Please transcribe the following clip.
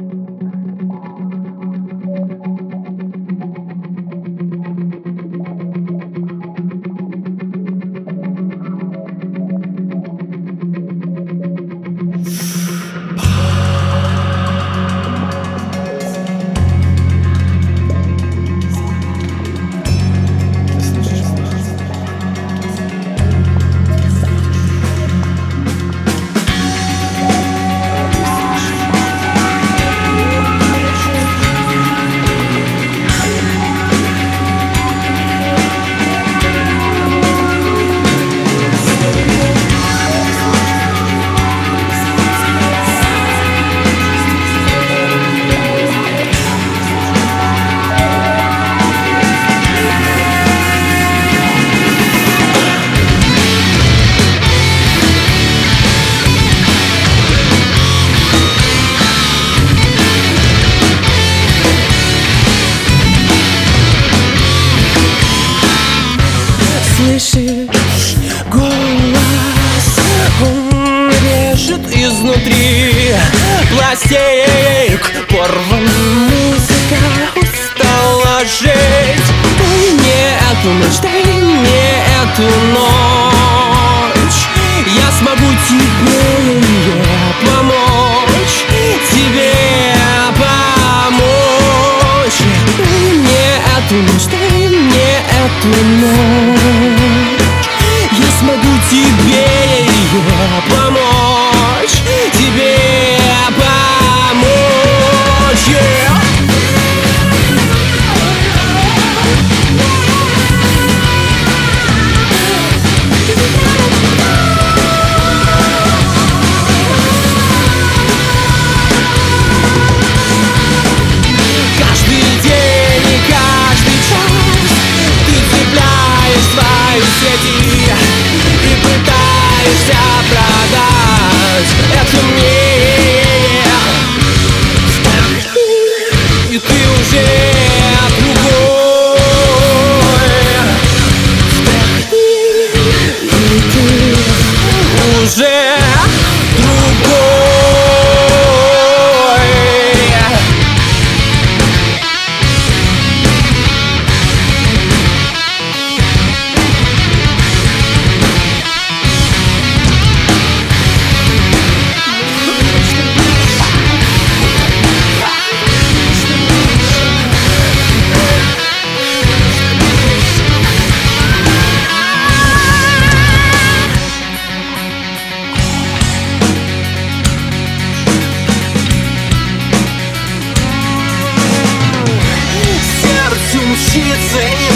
Слышишь голос, он режет изнутри пластик, порван музыка устала жить. Дай мне эту ночь, дай мне эту ночь, я смогу тебе помочь, тебе помочь. Дай мне эту ночь, дай мне эту ночь, я смогу тебе помочь, тебе помочь. Каждый день и каждый час ты цепляешь свои сети и пытаешься продать это мне. И ты уже другой, и ты уже другой. Мчится